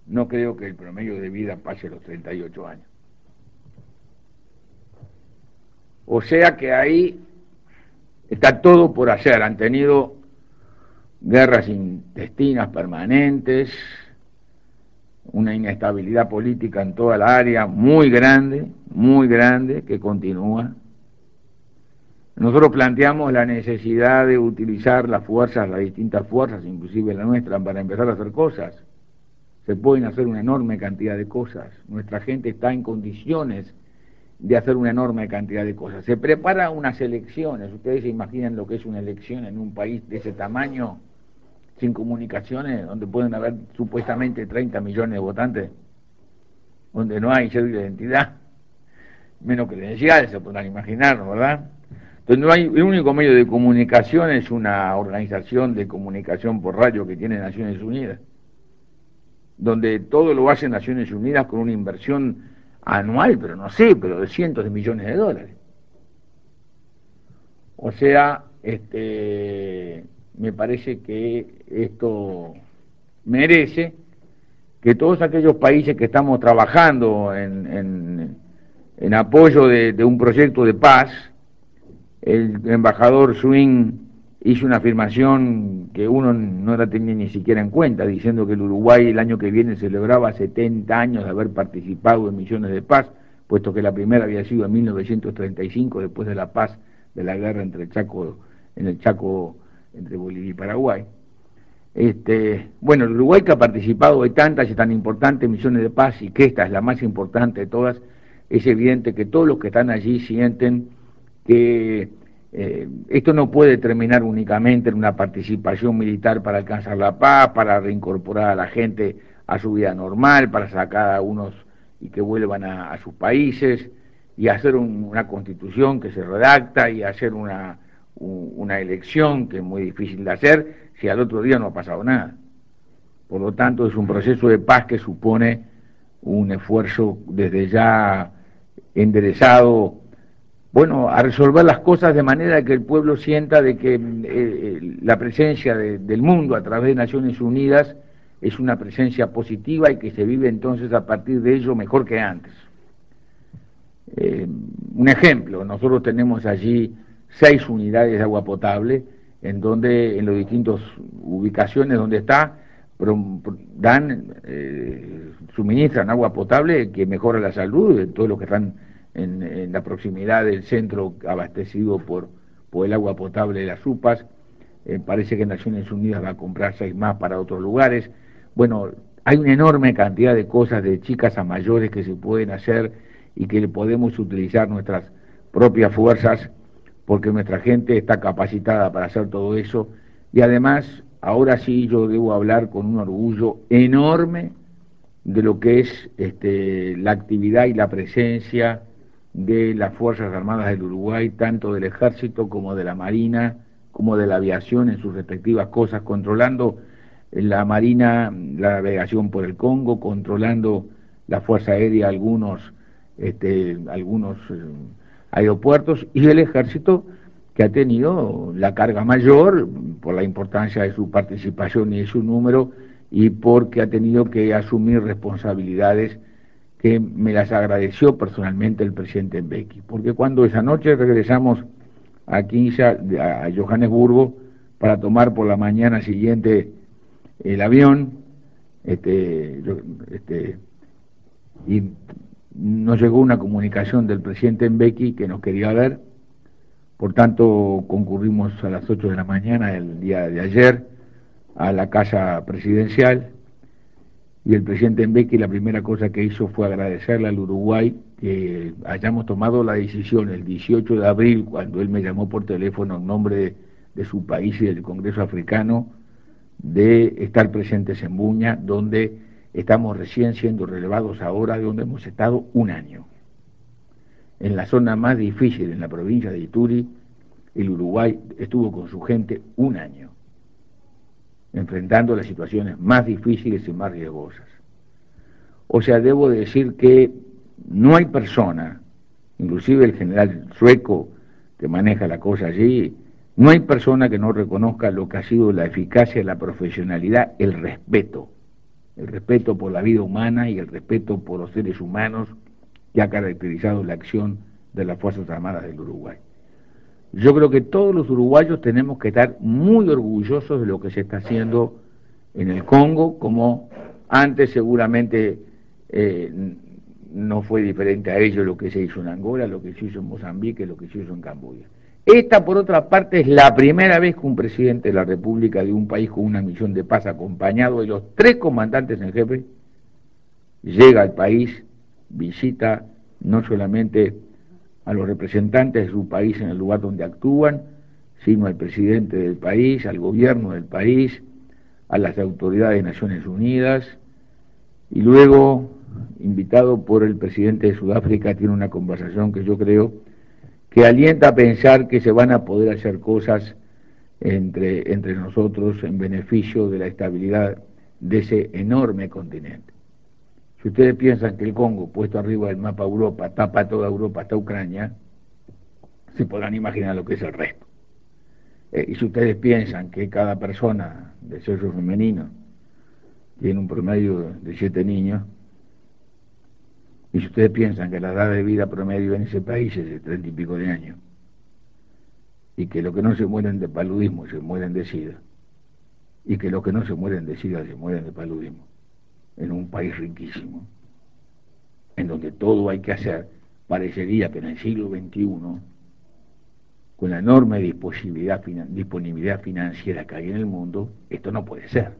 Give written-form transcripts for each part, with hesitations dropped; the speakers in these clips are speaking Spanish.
no creo que el promedio de vida pase los 38 años. O sea que ahí está todo por hacer. Han tenido guerras intestinas permanentes, una inestabilidad política en toda la área muy grande, que continúa. Nosotros planteamos la necesidad de utilizar las fuerzas, las distintas fuerzas, inclusive la nuestra, para empezar a hacer cosas. Se pueden hacer una enorme cantidad de cosas. Nuestra gente está en condiciones de hacer una enorme cantidad de cosas. Se prepara unas elecciones. Ustedes se imaginan lo que es una elección en un país de ese tamaño, sin comunicaciones, donde pueden haber supuestamente 30 millones de votantes, donde no hay cédula de identidad, menos credenciales, se podrán imaginar, ¿verdad? Entonces no hay, el único medio de comunicación es una organización de comunicación por radio que tiene Naciones Unidas, donde todo lo hace Naciones Unidas con una inversión anual, pero no sé, pero de cientos de millones de dólares. O sea, me parece que esto merece que todos aquellos países que estamos trabajando en apoyo de un proyecto de paz, el embajador Swing hizo una afirmación que uno no la tenía ni siquiera en cuenta, diciendo que el Uruguay el año que viene celebraba 70 años de haber participado en misiones de paz, puesto que la primera había sido en 1935, después de la paz de la guerra entre en el Chaco, entre Bolivia y Paraguay. Bueno, el Uruguay, que ha participado de tantas y tan importantes misiones de paz, y que esta es la más importante de todas, es evidente que todos los que están allí sienten que esto no puede terminar únicamente en una participación militar para alcanzar la paz, para reincorporar a la gente a su vida normal, para sacar a unos y que vuelvan a sus países, y hacer una constitución que se redacta, y hacer una elección que es muy difícil de hacer si al otro día no ha pasado nada. Por lo tanto, es un proceso de paz que supone un esfuerzo desde ya enderezado, bueno, a resolver las cosas de manera que el pueblo sienta de que la presencia del mundo a través de Naciones Unidas es una presencia positiva, y que se vive entonces a partir de ello mejor que antes. Eh, un ejemplo, nosotros tenemos allí 6 unidades de agua potable, en donde, en las distintas ubicaciones donde está, suministran agua potable que mejora la salud de todos los que están en la proximidad del centro abastecido por el agua potable de las UPAs. Parece que Naciones Unidas va a comprar 6 más para otros lugares. Bueno, hay una enorme cantidad de cosas, de chicas a mayores, que se pueden hacer, y que podemos utilizar nuestras propias fuerzas, porque nuestra gente está capacitada para hacer todo eso. Y además, ahora sí yo debo hablar con un orgullo enorme de lo que es la actividad y la presencia de las Fuerzas Armadas del Uruguay, tanto del Ejército como de la Marina, como de la aviación en sus respectivas cosas, controlando la Marina, la navegación por el Congo, controlando la Fuerza Aérea, algunos aeropuertos, y el Ejército, que ha tenido la carga mayor por la importancia de su participación y de su número, y porque ha tenido que asumir responsabilidades que me las agradeció personalmente el presidente Mbeki, porque cuando esa noche regresamos aquí a Johannesburgo para tomar por la mañana siguiente el avión, y nos llegó una comunicación del presidente Mbeki que nos quería ver. Por tanto, concurrimos a las 8 de la mañana del día de ayer a la casa presidencial, y el presidente Mbeki la primera cosa que hizo fue agradecerle al Uruguay que hayamos tomado la decisión el 18 de abril, cuando él me llamó por teléfono en nombre de su país y del Congreso Africano, de estar presentes en Buña, donde estamos recién siendo relevados ahora, de donde hemos estado un año. En la zona más difícil, en la provincia de Ituri, el Uruguay estuvo con su gente un año, enfrentando las situaciones más difíciles y más riesgosas. O sea, debo decir que no hay persona, inclusive el general sueco que maneja la cosa allí, no hay persona que no reconozca lo que ha sido la eficacia, la profesionalidad, el respeto el respeto por la vida humana y el respeto por los seres humanos que ha caracterizado la acción de las Fuerzas Armadas del Uruguay. Yo creo que todos los uruguayos tenemos que estar muy orgullosos de lo que se está haciendo en el Congo, como antes seguramente eh, no fue diferente a ello lo que se hizo en Angola, lo que se hizo en Mozambique, lo que se hizo en Camboya. Esta, por otra parte, es la primera vez que un presidente de la República de un país con una misión de paz acompañado de los 3 comandantes en jefe llega al país, visita no solamente a los representantes de su país en el lugar donde actúan, sino al presidente del país, al gobierno del país, a las autoridades de Naciones Unidas, y luego, invitado por el presidente de Sudáfrica, tiene una conversación que yo creo que alienta a pensar que se van a poder hacer cosas entre nosotros en beneficio de la estabilidad de ese enorme continente. Si ustedes piensan que el Congo, puesto arriba del mapa Europa, tapa toda Europa hasta Ucrania, se podrán imaginar lo que es el resto. Y si ustedes piensan que cada persona de sexo femenino tiene un promedio de 7 niños, y si ustedes piensan que la edad de vida promedio en ese país es de 30 y pico de años, y que los que no se mueren de paludismo se mueren de sida, y que los que no se mueren de sida se mueren de paludismo, en un país riquísimo, en donde todo hay que hacer, parecería que en el siglo XXI, con la enorme disponibilidad financiera que hay en el mundo, esto no puede ser.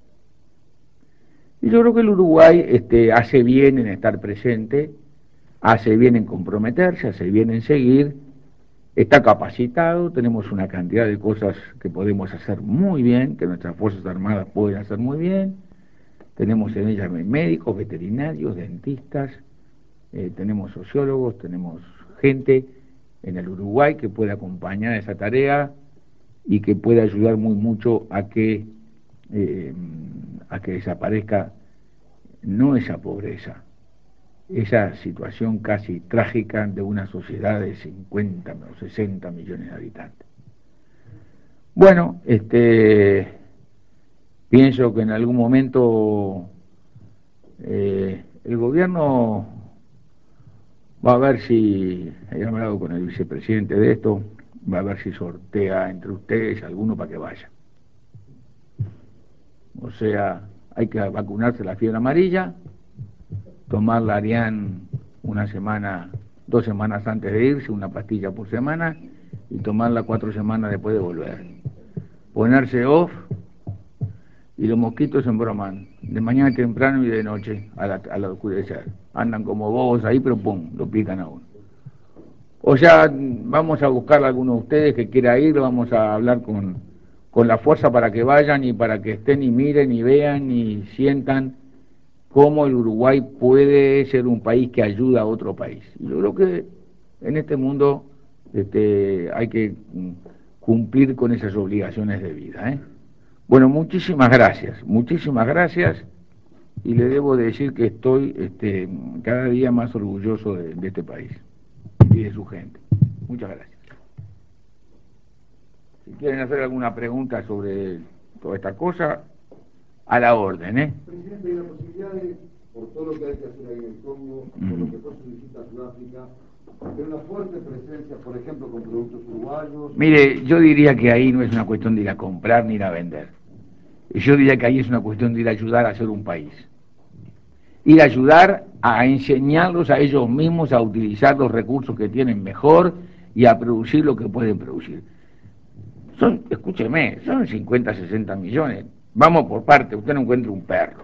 Y yo creo que el Uruguay hace bien en estar presente, hace bien en comprometerse, hace bien en seguir, está capacitado, tenemos una cantidad de cosas que podemos hacer muy bien, que nuestras Fuerzas Armadas pueden hacer muy bien, tenemos en ellas médicos, veterinarios, dentistas, tenemos sociólogos, tenemos gente en el Uruguay que puede acompañar esa tarea y que puede ayudar muy mucho eh, a que desaparezca no esa pobreza, esa situación casi trágica de una sociedad de 50 o 60 millones de habitantes. Bueno, pienso que en algún momento el gobierno va a ver si, he hablado con el vicepresidente de esto, va a ver si sortea entre ustedes alguno para que vaya. O sea, hay que vacunarse la fiebre amarilla, tomar la Arián una semana, 2 semanas antes de irse, una pastilla por semana, y tomarla 4 semanas después de volver. Ponerse off y los mosquitos se embroman, de mañana temprano y de noche, a la oscurecer. Andan como bobos ahí, pero pum, lo pican a uno. O sea, vamos a buscar a alguno de ustedes que quiera ir, vamos a hablar con la fuerza para que vayan y para que estén y miren y vean y sientan cómo el Uruguay puede ser un país que ayuda a otro país. Y yo creo que en este mundo hay que cumplir con esas obligaciones de vida. Bueno, muchísimas gracias, y le debo decir que estoy cada día más orgulloso de este país y de su gente. Muchas gracias. Si quieren hacer alguna pregunta sobre toda esta cosa, a la orden, ¿eh? Presidente, hay la posibilidad de, por todo lo que hay que hacer ahí en el Congo, por lo que fue su visita a Sudáfrica, de una fuerte presencia, por ejemplo, con productos uruguayos. Mire, yo diría que ahí no es una cuestión de ir a comprar ni ir a vender. Yo diría que ahí es una cuestión de ir a ayudar a hacer un país. Ir a ayudar a enseñarlos a ellos mismos a utilizar los recursos que tienen mejor y a producir lo que pueden producir. Escúcheme, son 50, 60 millones. Vamos por parte, usted no encuentra un perro.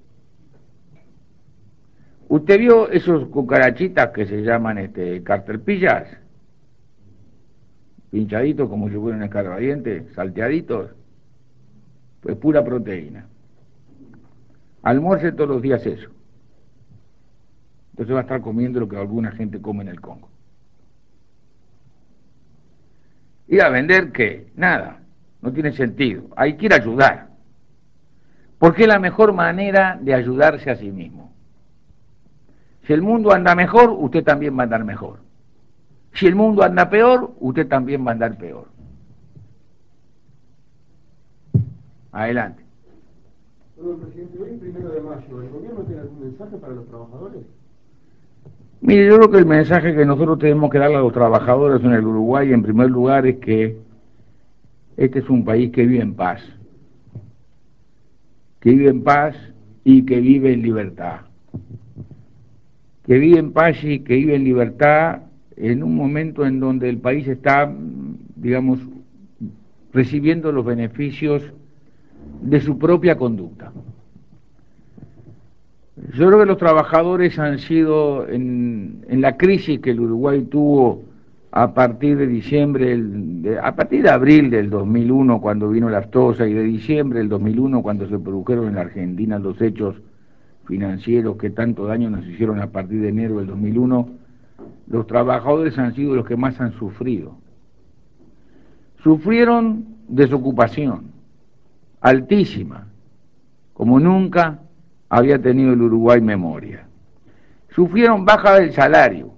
¿Usted vio esos cucarachitas que se llaman carterpillas? Pinchaditos como si fueran escarbadientes, salteaditos. Pues pura proteína. Almuerce todos los días eso. Entonces va a estar comiendo lo que alguna gente come en el Congo. ¿Ir a vender qué? Nada. No tiene sentido. Hay que ir a ayudar. Porque es la mejor manera de ayudarse a sí mismo. Si el mundo anda mejor, usted también va a andar mejor. Si el mundo anda peor, usted también va a andar peor. Adelante. Perdón, presidente, hoy es 1 de mayo. ¿El gobierno tiene algún mensaje para los trabajadores? Mire, yo creo que el mensaje que nosotros tenemos que darle a los trabajadores en el Uruguay, en primer lugar, es que este es un país que vive en paz, que vive en paz y que vive en libertad, que vive en paz y que vive en libertad en un momento en donde el país está, digamos, recibiendo los beneficios de su propia conducta. Yo creo que los trabajadores han sido, en la crisis que el Uruguay tuvo a partir de diciembre, a partir de abril del 2001, cuando vino la aftosa, y de diciembre del 2001, cuando se produjeron en la Argentina los hechos financieros que tanto daño nos hicieron a partir de enero del 2001, los trabajadores han sido los que más han sufrido. Sufrieron desocupación altísima, como nunca había tenido el Uruguay memoria. Sufrieron baja del salario,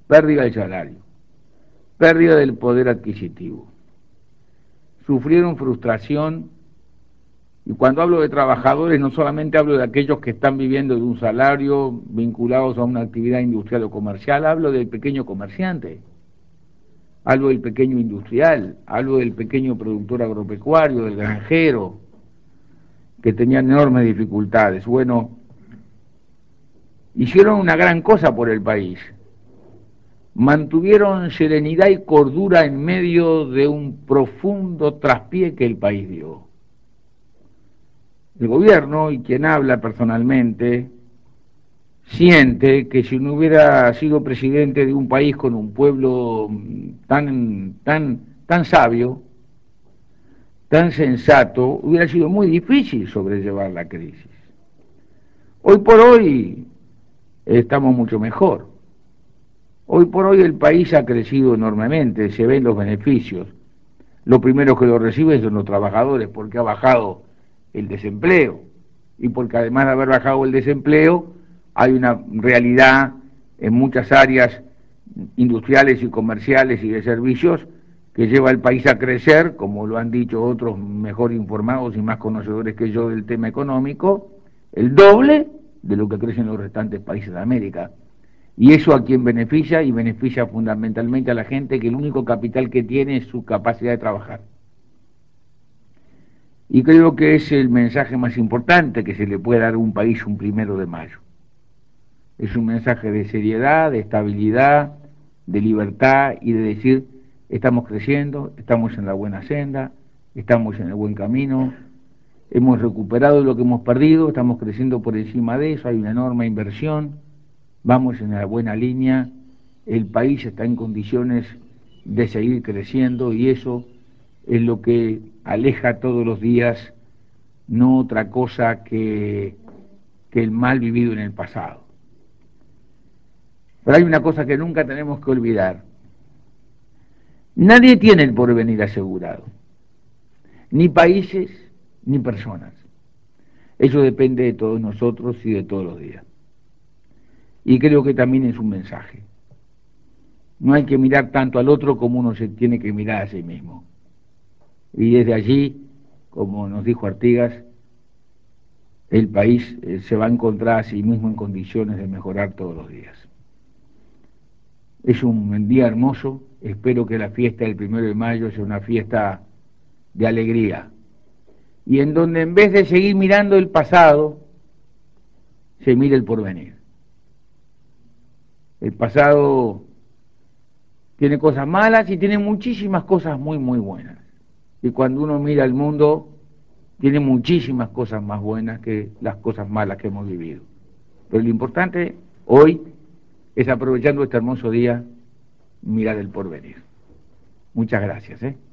pérdida del poder adquisitivo. Sufrieron frustración, y cuando hablo de trabajadores no solamente hablo de aquellos que están viviendo de un salario vinculados a una actividad industrial o comercial, hablo del pequeño comerciante, hablo del pequeño industrial, hablo del pequeño productor agropecuario, del granjero, que tenían enormes dificultades. Bueno, hicieron una gran cosa por el país, mantuvieron serenidad y cordura en medio de un profundo traspié que el país dio. El gobierno, y quien habla personalmente, siente que si no hubiera sido presidente de un país con un pueblo tan sabio, tan sensato, hubiera sido muy difícil sobrellevar la crisis. Hoy por hoy estamos mucho mejor. Hoy por hoy el país ha crecido enormemente, se ven los beneficios. Los primeros que lo reciben son los trabajadores, porque ha bajado el desempleo, y porque además de haber bajado el desempleo, hay una realidad en muchas áreas industriales y comerciales y de servicios que lleva al país a crecer, como lo han dicho otros mejor informados y más conocedores que yo del tema económico, el doble de lo que crecen los restantes países de América. Y eso a quien beneficia, y beneficia fundamentalmente a la gente que el único capital que tiene es su capacidad de trabajar. Y creo que es el mensaje más importante que se le puede dar a un país un 1 de mayo. Es un mensaje de seriedad, de estabilidad, de libertad y de decir, estamos creciendo, estamos en la buena senda, estamos en el buen camino, hemos recuperado lo que hemos perdido, estamos creciendo por encima de eso, hay una enorme inversión, vamos en la buena línea, el país está en condiciones de seguir creciendo, y eso es lo que aleja todos los días, no otra cosa que el mal vivido en el pasado. Pero hay una cosa que nunca tenemos que olvidar: nadie tiene el porvenir asegurado, ni países ni personas. Eso depende de todos nosotros y de todos los días. Y creo que también es un mensaje. No hay que mirar tanto al otro como uno se tiene que mirar a sí mismo. Y desde allí, como nos dijo Artigas, el país se va a encontrar a sí mismo en condiciones de mejorar todos los días. Es un día hermoso, espero que la fiesta del 1 de mayo sea una fiesta de alegría, y en donde en vez de seguir mirando el pasado, se mire el porvenir. El pasado tiene cosas malas y tiene muchísimas cosas muy, muy buenas. Y cuando uno mira el mundo, tiene muchísimas cosas más buenas que las cosas malas que hemos vivido. Pero lo importante hoy es, aprovechando este hermoso día, mirar el porvenir. Muchas gracias.